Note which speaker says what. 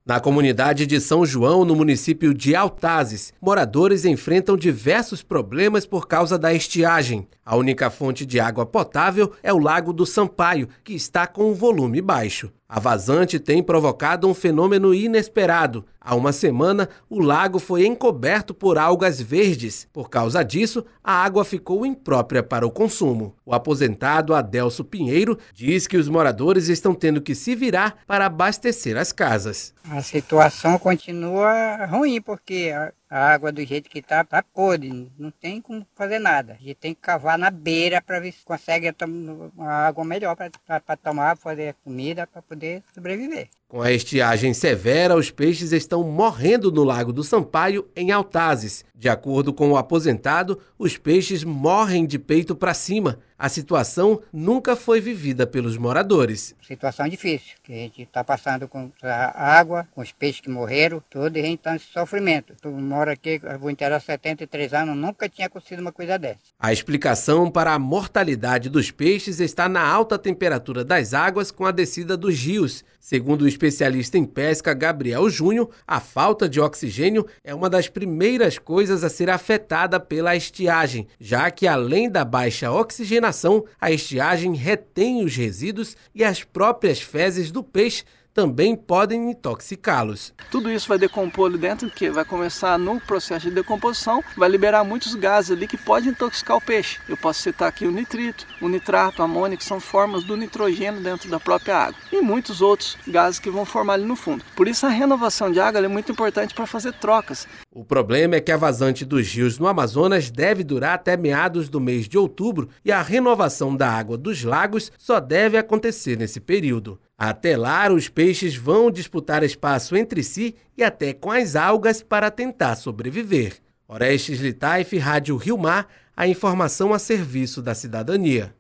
Speaker 1: Na comunidade de São João, no município de Altazes, moradores enfrentam diversos problemas por causa da estiagem. A única fonte de água potável é o Lago do Sampaio, que está com um volume baixo. A vazante tem provocado um fenômeno inesperado. Há uma semana, o lago foi encoberto por algas verdes. Por causa disso, a água ficou imprópria para o consumo. O aposentado Adelso Pinheiro diz que os moradores estão tendo que se virar para abastecer as casas.
Speaker 2: A situação continua ruim, porque a água do jeito que está podre, não tem como fazer nada. A gente tem que cavar na beira para ver se consegue uma água melhor para tomar, fazer comida, para poder sobreviver.
Speaker 1: Com a estiagem severa, os peixes estão morrendo no Lago do Sampaio, em Altazes. De acordo com o aposentado, os peixes morrem de peito para cima. A situação nunca foi vivida pelos moradores.
Speaker 2: Situação difícil, que a gente está passando com a água, com os peixes que morreram, tudo, e a gente está nesse sofrimento. Eu moro aqui, eu vou inteirar 73 anos, nunca tinha acontecido uma coisa dessa.
Speaker 1: A explicação para a mortalidade dos peixes está na alta temperatura das águas com a descida dos rios. Segundo o especialista em pesca Gabriel Júnior, a falta de oxigênio é uma das primeiras coisas a ser afetada pela estiagem, já que além da baixa oxigenação, a estiagem retém os resíduos e as próprias fezes do peixe também podem intoxicá-los.
Speaker 3: Tudo isso vai decompor ali dentro, que vai começar no processo de decomposição, vai liberar muitos gases ali que podem intoxicar o peixe. Eu posso citar aqui o nitrito, o nitrato, a amônia, que são formas do nitrogênio dentro da própria água. E muitos outros gases que vão formar ali no fundo. Por isso a renovação de água é muito importante para fazer trocas.
Speaker 1: O problema é que a vazante dos rios no Amazonas deve durar até meados do mês de outubro e a renovação da água dos lagos só deve acontecer nesse período. Até lá, os peixes vão disputar espaço entre si e até com as algas para tentar sobreviver. Orestes Litaif, Rádio Rio Mar, a informação a serviço da cidadania.